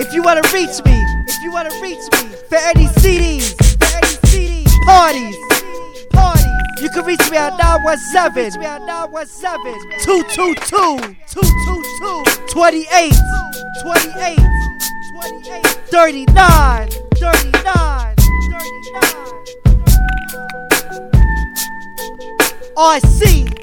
If you wanna reach me, for any CDs, parties, you can reach me at 917-222-28, 39. RC